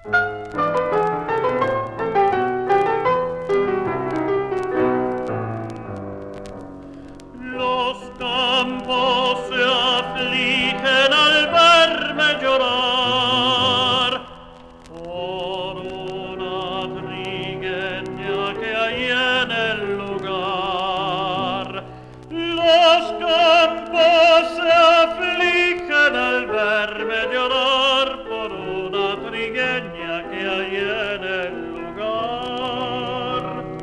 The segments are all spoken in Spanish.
Los campos se afligen al verme llorar por una trigueña que hay en el lugar. Los campos se afligen al verme llorar por una trigueña que hay en el lugar.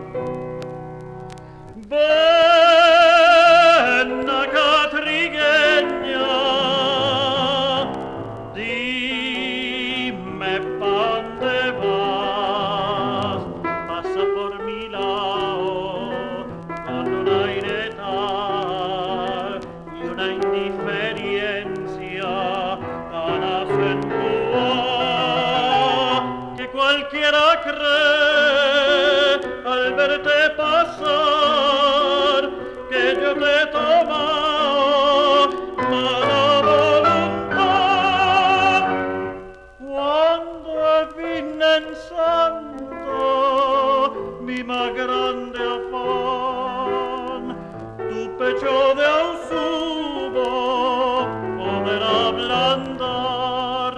Ven acá, trigueña, dime pa' dónde vas. Pasa por mi lado con un aire tal y una indiferencia tan acentuada que cualquiera cree al verte pasar que yo te he tomado mala voluntad. Cuando vine en santo mi más grande afán, tu pecho de ausubo poder ablandar.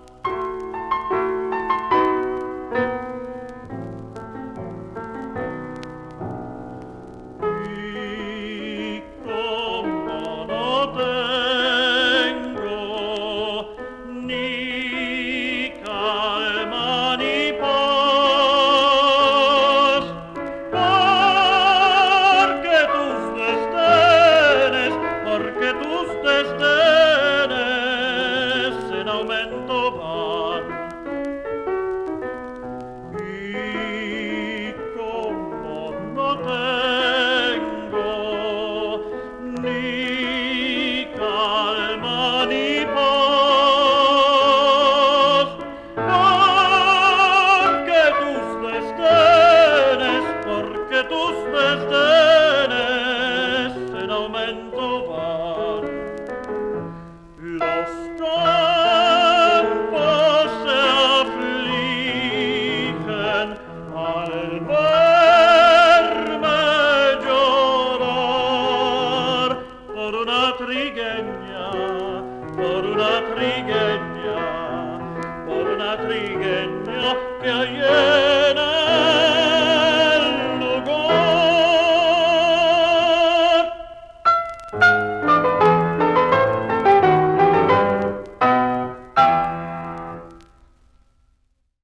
Los campos se afligen al verme llorar por una trigueña, por una trigueña, por una trigueña que hay en